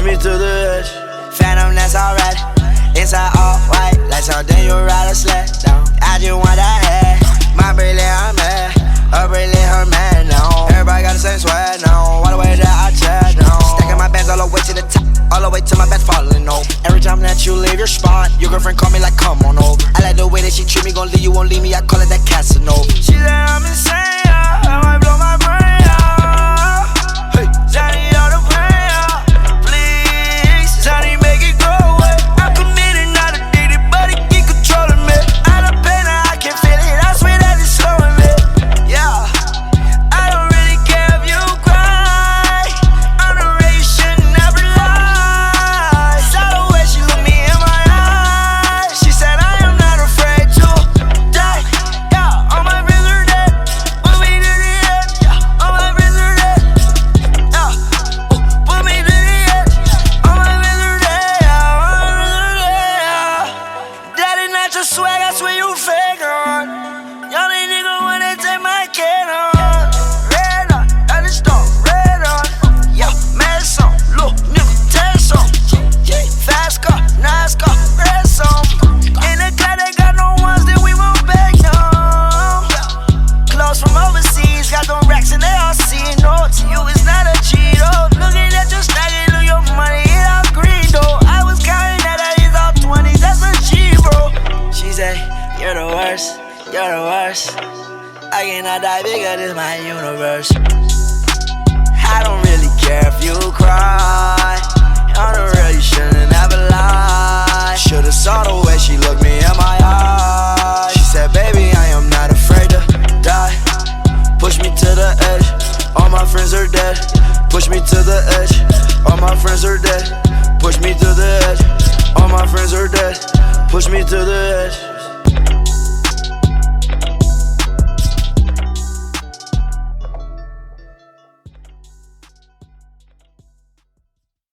me to the edge. Phantom, that's alright. Inside all white, like something you ride a sled down. I just want that head. My bracelet, I'm mad. Her bracelet, her man now. Everybody got the same swag now. All the way that I chat now. Stacking my bands all the way to the top, all the way to my bed falling over. Every time that you leave your spot, your girlfriend call me like, come on over. I like the way that she treat me, gon' leave you, won't leave me. I call it that Casanova. She said I'm insane, yeah. I might blow my brain out. Hey, Johnny, all the pain out. Please, Johnny, make it go away. I'm committed, not addicted, but it keep controlling me. Out of pain, I can feel it. I swear that it's slowing me. Yeah, I don't really care if you cry. I'm the way you should never lie. Saw the way she looked me in my eyes. She said I am not afraid to die. Yeah, all my friends are dead. Put me to the edge. Yeah, all my friends are dead. Yeah, put me to the edge. All my friends are dead. Yeah, all my friends are dead. Yeah. That is not your swag, I swear you fake on. Y'all ain't nigga wanna take my kid on. Red on, that is stone, red on. Yeah, mad song, look, nigga, test on. Fast car, nice car, red song. In the car, they got no ones, then we won't beg them. Clothes from overseas, got them racks and they all see no. To you, it's not a Cheeto. Looking at your stacking, look your money, it all green though. I was counting that it's all 20s, that's a G, bro. She say, you're the worst, you're the worst. I cannot die bigger, this my universe. I don't really care if you cry. On the real, you shouldn't ever lie. Should've saw the way she looked me in my eyes. She said, baby, I am not afraid to die. Push me to the edge, all my friends are dead. Push me to the edge, all my friends are dead. Push me to the edge, all my friends are dead. Push me to the edge.